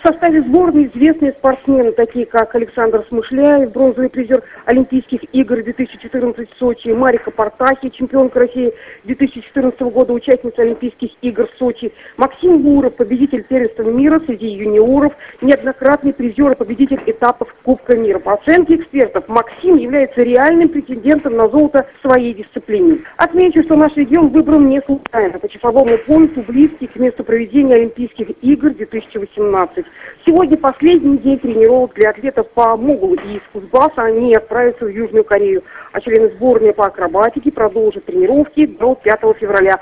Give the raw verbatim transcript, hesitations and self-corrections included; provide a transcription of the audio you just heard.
составе сборной известные спортсмены, такие как Александр Смышляев, бронзовый призер Олимпийских игр две тысячи четырнадцать в Сочи, Марика Партахи, чемпионка России две тысячи четырнадцатого года, участница Олимпийских игр в Сочи, Максим Гуров, победитель первенства мира среди юниоров, неоднократный призер и победитель этапов Кубка мира. По оценке экспертов, Максим является реальным претендентом на золото в своей дисциплине. Отмечу, что наш регион выбран не случайно. По часовому поясу близкий к месту проведения Олимпийских игр две тысячи восемнадцать. Сегодня последний день тренировок для атлетов по Могулу, и из Кузбасса они отправятся в Южную Корею. А члены сборной по акробатике продолжат тренировки до пятого февраля.